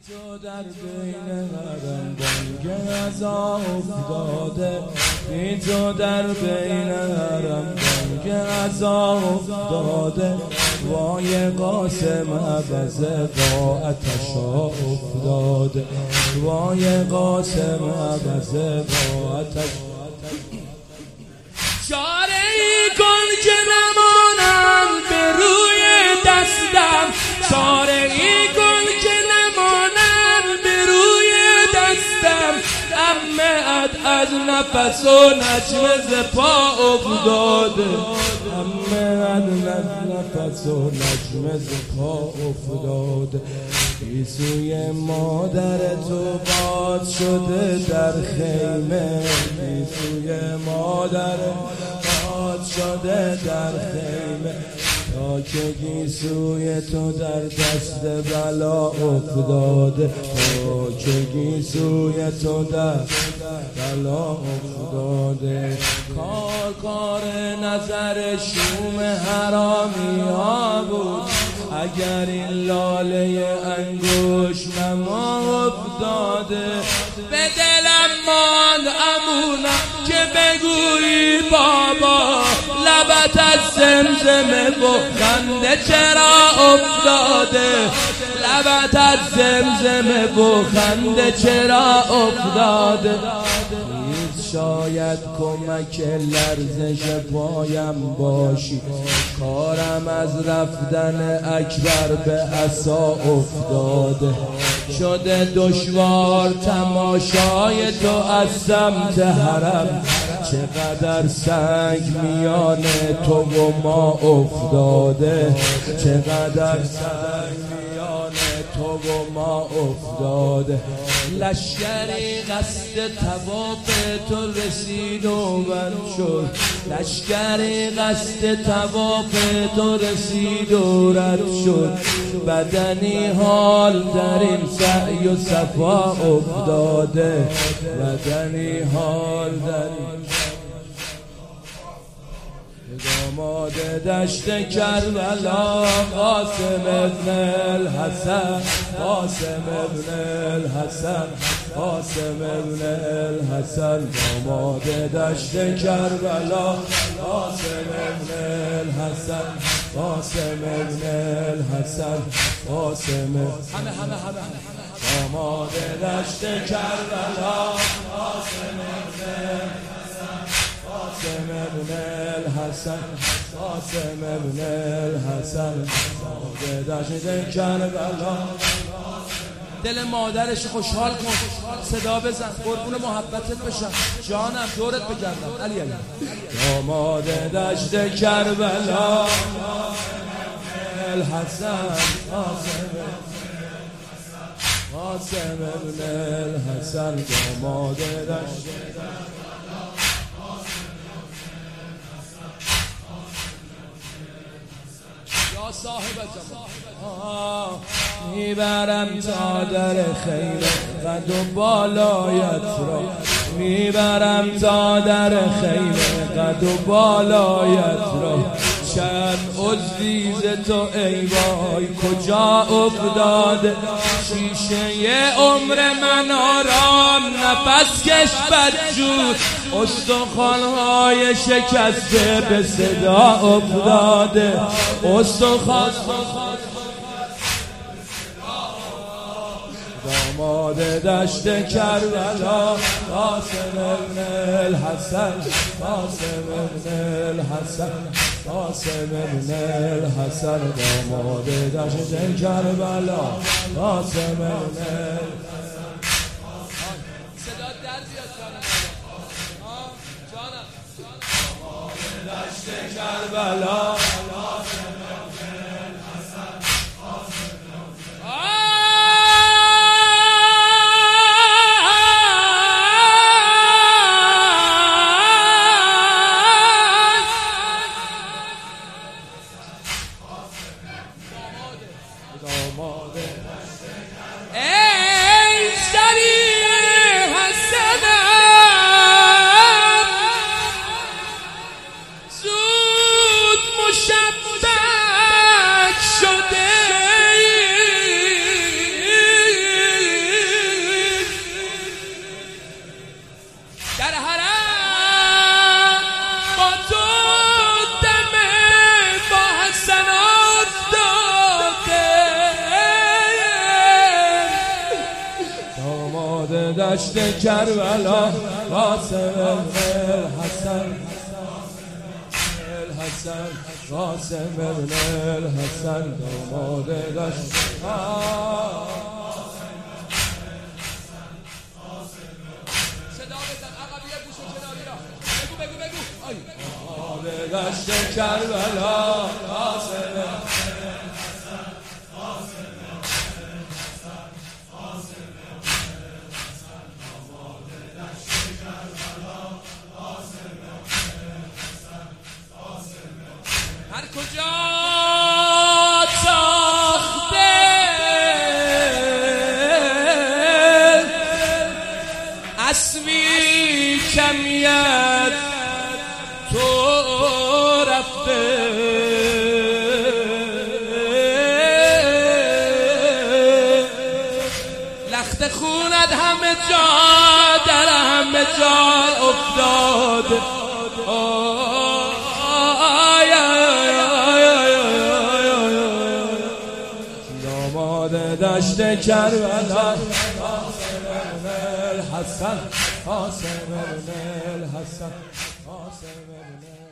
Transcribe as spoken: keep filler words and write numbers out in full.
تو در بین حرم بانگ عزا افتاده، بی تو در بین حرم بانگ عزا افتاده. وای قاسم عبزه با آتشا افتاده، وای قاسم عبزه با آتش. چاره ای کن که نمانم به روی دستم، چاره ای کن که نمانم به روی دستم. عمه از نفس و نجم ز پا افتاده، عمه از نفس و نجم ز پا افتاده. گیسوی مادر تو باد شده در خیمه، گیسوی مادر باد شده در خیمه. تا که گیسوی تو در دست بلا افتاده، تا که گیسوی تو در بلا افتاده. کار کار نظر شوم حرامی ها بود، اگر این لاله انگوش نما افتاده. به دلم ماند امونم که بگویی بابا، لبت از زمزمه و خنده چرا افتاده، لبت از زمزمه و خنده چرا افتاده. شاید کمک لرزش پایم باشی، کارم از رفتن اکبر به عصا افتاده. شده دشوار تماشای تو از سمت حرم، چقدر سنگ میان تو و ما افتاده، چقدر سنگ میان تو و ما افتاده. لشکری قصد طواف تو رسید و من شد، لشکری قصد طواف تو رسید و رد شد. بدنی حال در این سعی و صفا افتاده، بدنی حال در این داماد دشت کربلا. قاسم ابن الحسن، قاسم ابن الحسن، قاسم ابن الحسن. داماد دشت کربلا، قاسم ابن الحسن، قاسم ابن الحسن، قاسم. همه همه همه داماد دشت کربلا، قاسم ابن الحسن، قاسم ابن الحسن، قاسم ابن الحسن. داماد دشت کربلا. دل مادرش خوشحال کن، صدا بزن، قربون محبتت بشم جانم، دورت بگردم. علی علی. داماد دشت کربلا، الحسن، قاسم قاسم ابن الحسن. داماد دشت یا صاحب جمال. میبرم تا در خیمه قد و بالایت را، میبرم تا در خیمه قد و بالایت را. چند عزیز تو ای وای کجا افتاده، شیشه عمر من آرام نفس کش بدجور. استخوان‌های شکسته به صدا افتاده، استخوان. داماد دشت کربلا، قاسم ابن الحسن، قاسم ابن الحسن، قاسم ابن الحسن. داماد دشت کربلا، قاسم ابن الحسن. صدا در بیاد جانم، داماد دشت کربلا، ای شریف حسنم زود مش دشت کربلا قاسم ابن الحسن الحسن قاسم ابن الحسن داماد دشت صدا بزن عقبیه گوش کناری را بگو بگو بگو داماد دشت کربلا قاسم هر کجا تاخته اسبی کمیت تو رفته لخت خونت همه جا در همه جا افتاده دشت کربلا قاسم ابن الحسن قاسم ابن الحسن قاسم ابن